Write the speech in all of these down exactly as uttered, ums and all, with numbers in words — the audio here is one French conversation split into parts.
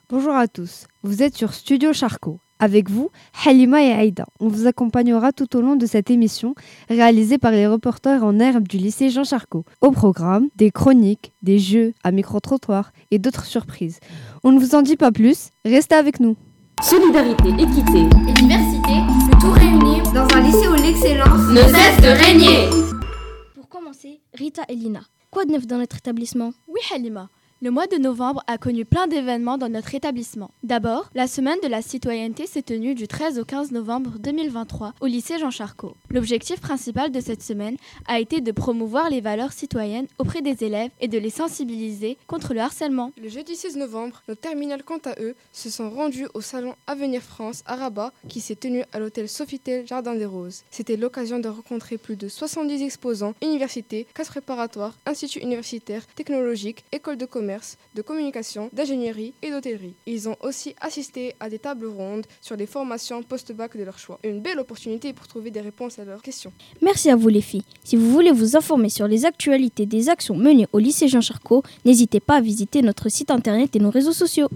Bonjour à tous, vous êtes sur Studio Charcot. Avec vous, Halima et Aïda. On vous accompagnera tout au long de cette émission réalisée par les reporters en herbe du lycée Jean Charcot. Au programme, des chroniques, des jeux à micro-trottoir et d'autres surprises. On ne vous en dit pas plus, restez avec nous. Solidarité, équité et diversité, le tout réuni dans un lycée où l'excellence ne cesse de régner. Pour commencer, Rita et Lina, quoi de neuf dans notre établissement ? Oui Halima, le mois de novembre a connu plein d'événements dans notre établissement. D'abord, la semaine de la citoyenneté s'est tenue du treize au quinze novembre deux mille vingt-trois au lycée Jean Charcot. L'objectif principal de cette semaine a été de promouvoir les valeurs citoyennes auprès des élèves et de les sensibiliser contre le harcèlement. Le jeudi seize novembre, nos terminales quant à eux se sont rendus au salon Avenir France à Rabat qui s'est tenu à l'hôtel Sofitel Jardin des Roses. C'était l'occasion de rencontrer plus de soixante-dix exposants, universités, classes préparatoires, instituts universitaires, technologiques, écoles de commerce, de communication, d'ingénierie et d'hôtellerie. Ils ont aussi assisté à des tables rondes sur des formations post-bac de leur choix. Une belle opportunité pour trouver des réponses à leurs questions. Merci à vous les filles. Si vous voulez vous informer sur les actualités des actions menées au lycée Jean Charcot, n'hésitez pas à visiter notre site internet et nos réseaux sociaux.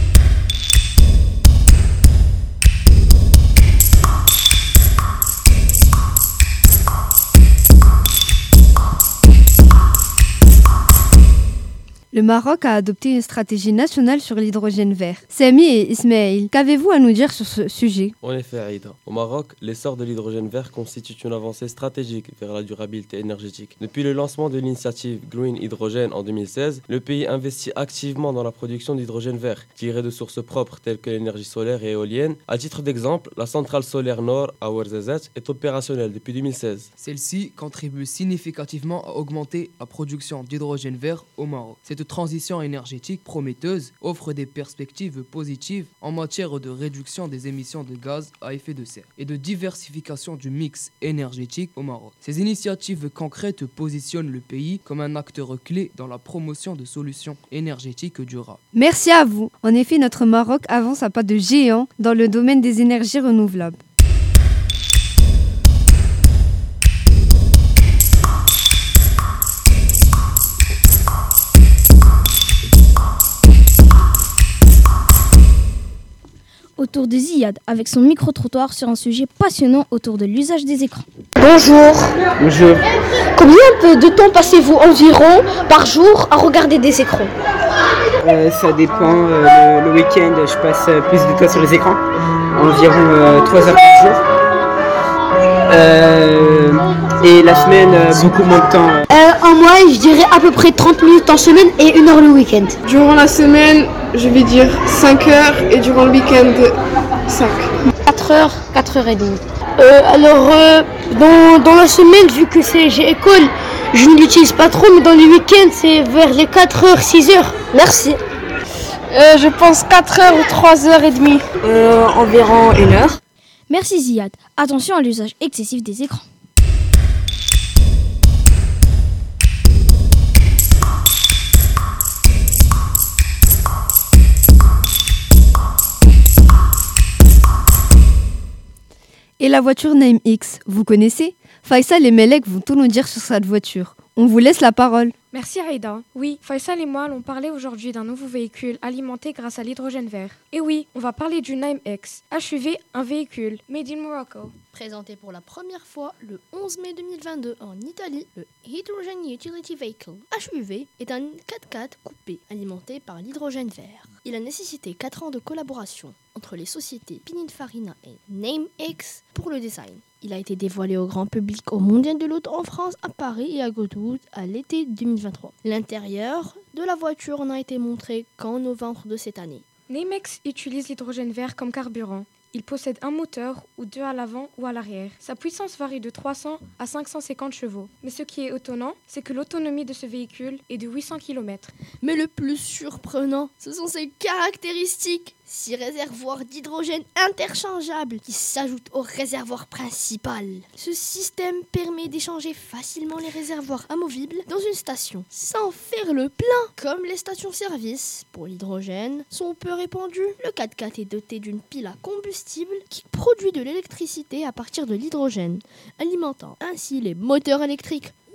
Le Maroc a adopté une stratégie nationale sur l'hydrogène vert. Sami et Ismaël, qu'avez-vous à nous dire sur ce sujet ? En effet, Aïda, au Maroc, l'essor de l'hydrogène vert constitue une avancée stratégique vers la durabilité énergétique. Depuis le lancement de l'initiative Green Hydrogen en deux mille seize, le pays investit activement dans la production d'hydrogène vert, tiré de sources propres telles que l'énergie solaire et éolienne. À titre d'exemple, la centrale solaire Nord à Ouarzazate est opérationnelle depuis deux mille seize. Celle-ci contribue significativement à augmenter la production d'hydrogène vert au Maroc. Cette transition énergétique prometteuse offre des perspectives positives en matière de réduction des émissions de gaz à effet de serre et de diversification du mix énergétique au Maroc. Ces initiatives concrètes positionnent le pays comme un acteur clé dans la promotion de solutions énergétiques durables. Merci à vous. En effet, notre Maroc avance à pas de géant dans le domaine des énergies renouvelables. Autour de Ziad avec son micro-trottoir sur un sujet passionnant autour de l'usage des écrans. Bonjour. Bonjour. Combien de temps passez-vous environ par jour à regarder des écrans ? euh, Ça dépend. Euh, le, le week-end, je passe plus de temps sur les écrans, environ euh, trois heures par jour. Euh, et la semaine, euh, beaucoup moins de temps. Euh, en moyenne, je dirais à peu près trente minutes en semaine et une heure le week-end. Durant la semaine, je vais dire cinq heures et durant le week-end, cinq. quatre heures, quatre heures et demie. Euh, alors, euh, dans, dans la semaine, vu que c'est, j'ai école, je ne l'utilise pas trop, mais dans les week-ends, c'est vers les quatre heures, six heures. Merci. Euh, je pense quatre heures ou trois heures et demie. Euh, environ une heure. Merci Ziad. Attention à l'usage excessif des écrans. Et la voiture Naim X, vous connaissez ? Faisal et Melek vont tout nous dire sur cette voiture. On vous laisse la parole. Merci Aïda. Oui, Faisal et moi allons parler aujourd'hui d'un nouveau véhicule alimenté grâce à l'hydrogène vert. Et oui, on va parler du Naim X, H U V, un véhicule made in Morocco. Présenté pour la première fois le onze mai deux mille vingt-deux en Italie, le Hydrogen Utility Vehicle, H U V, est un quatre-quatre coupé alimenté par l'hydrogène vert. Il a nécessité quatre ans de collaboration entre les sociétés Pininfarina et Naim X pour le design. Il a été dévoilé au grand public au Mondial de l'Auto en France, à Paris et à Goodwood à l'été deux mille vingt-trois. L'intérieur de la voiture n'a été montré qu'en novembre de cette année. Naim X utilise l'hydrogène vert comme carburant. Il possède un moteur ou deux à l'avant ou à l'arrière. Sa puissance varie de trois cents à cinq cent cinquante chevaux. Mais ce qui est étonnant, c'est que l'autonomie de ce véhicule est de huit cents kilomètres. Mais le plus surprenant, ce sont ses caractéristiques. Six réservoirs d'hydrogène interchangeables qui s'ajoutent au réservoir principal. Ce système permet d'échanger facilement les réservoirs amovibles dans une station sans faire le plein. Comme les stations-service pour l'hydrogène sont peu répandues, le quatre-quatre est doté d'une pile à combustible qui produit de l'électricité à partir de l'hydrogène, alimentant ainsi les moteurs électriques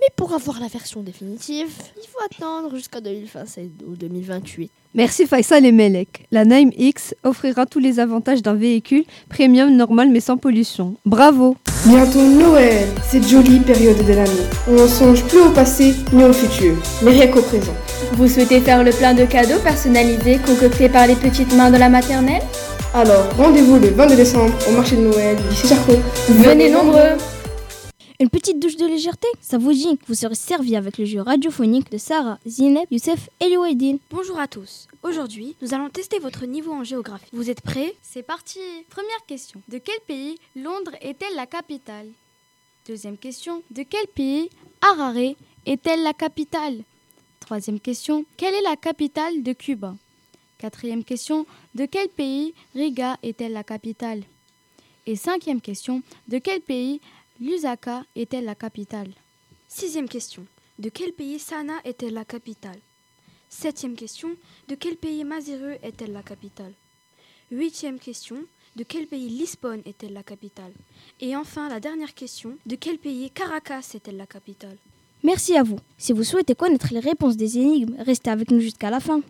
Mais pour avoir la version définitive, il faut attendre jusqu'à deux mille vingt-sept ou deux mille vingt-huit. Merci Faisal et Melek. La Naim X offrira tous les avantages d'un véhicule premium normal mais sans pollution. Bravo! Bientôt Noël, cette jolie période de l'année. On ne songe plus au passé ni au futur, mais rien qu'au présent. Vous souhaitez faire le plein de cadeaux personnalisés concoctés par les petites mains de la maternelle? Alors, rendez-vous le vingt-deux décembre au marché de Noël du lycée Charcot. Venez nombreux! Une petite douche de légèreté, ça vous dit? Vous serez servi avec le jeu radiophonique de Sarah, Zineb, Youssef et Louaïdine. Bonjour à tous. Aujourd'hui, nous allons tester votre niveau en géographie. Vous êtes prêts? C'est parti. Première question. De quel pays Londres est-elle la capitale? Deuxième question. De quel pays Harare est-elle la capitale? Troisième question. Quelle est la capitale de Cuba? Quatrième question. De quel pays Riga est-elle la capitale? Et cinquième question. De quel pays Lusaka est-elle la capitale? Sixième question. De quel pays Sanaa est-elle la capitale? Septième question. De quel pays Maseru est-elle la capitale? Huitième question. De quel pays Lisbonne est-elle la capitale? Et enfin, la dernière question. De quel pays Caracas est-elle la capitale? Merci à vous. Si vous souhaitez connaître les réponses des énigmes, restez avec nous jusqu'à la fin.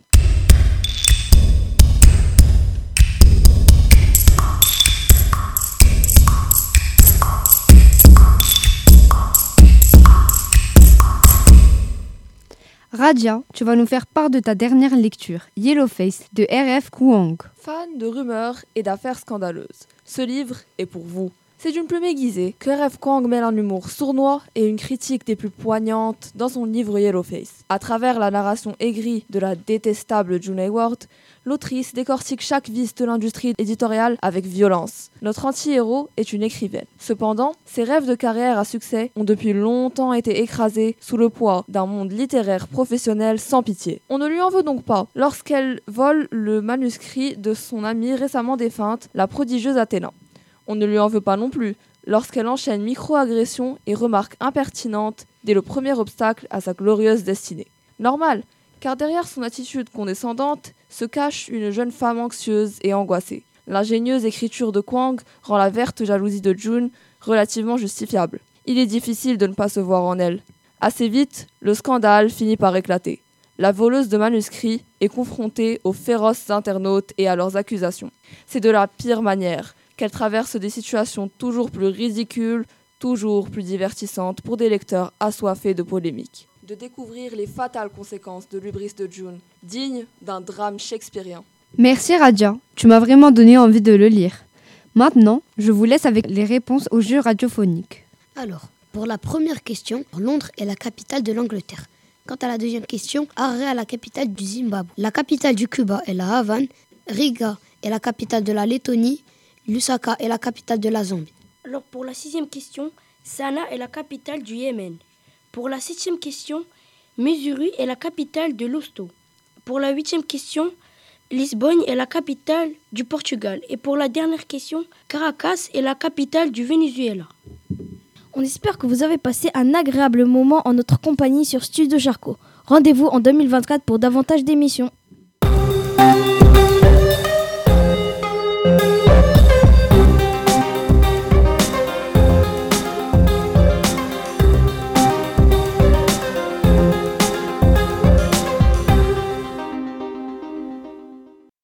Radia, tu vas nous faire part de ta dernière lecture, Yellowface, de R F Kuang. Fan de rumeurs et d'affaires scandaleuses, ce livre est pour vous. C'est d'une plume aiguisée que R F Kuang mêle un humour sournois et une critique des plus poignantes dans son livre Yellowface. À travers la narration aigrie de la détestable June Hayward, l'autrice décortique chaque vice de l'industrie éditoriale avec violence. Notre anti-héros est une écrivaine. Cependant, ses rêves de carrière à succès ont depuis longtemps été écrasés sous le poids d'un monde littéraire professionnel sans pitié. On ne lui en veut donc pas lorsqu'elle vole le manuscrit de son amie récemment défunte, la prodigieuse Athéna. On ne lui en veut pas non plus lorsqu'elle enchaîne micro-agressions et remarques impertinentes dès le premier obstacle à sa glorieuse destinée. Normal, car derrière son attitude condescendante se cache une jeune femme anxieuse et angoissée. L'ingénieuse écriture de Kuang rend la verte jalousie de June relativement justifiable. Il est difficile de ne pas se voir en elle. Assez vite, le scandale finit par éclater. La voleuse de manuscrits est confrontée aux féroces internautes et à leurs accusations. C'est de la pire manière qu'elle traverse des situations toujours plus ridicules, toujours plus divertissantes pour des lecteurs assoiffés de polémiques. De découvrir les fatales conséquences de l'hubris de June, digne d'un drame shakespearien. Merci Radia, tu m'as vraiment donné envie de le lire. Maintenant, je vous laisse avec les réponses au jeu radiophonique. Alors, pour la première question, Londres est la capitale de l'Angleterre. Quant à la deuxième question, Harare est la capitale du Zimbabwe. La capitale du Cuba est la Havane. Riga est la capitale de la Lettonie. Lusaka est la capitale de la Zambie. Alors pour la sixième question, Sanaa est la capitale du Yémen. Pour la septième question, Missouri est la capitale de l'Hosto. Pour la huitième question, Lisbonne est la capitale du Portugal. Et pour la dernière question, Caracas est la capitale du Venezuela. On espère que vous avez passé un agréable moment en notre compagnie sur Studio Charcot. Rendez-vous en deux mille vingt-quatre pour davantage d'émissions.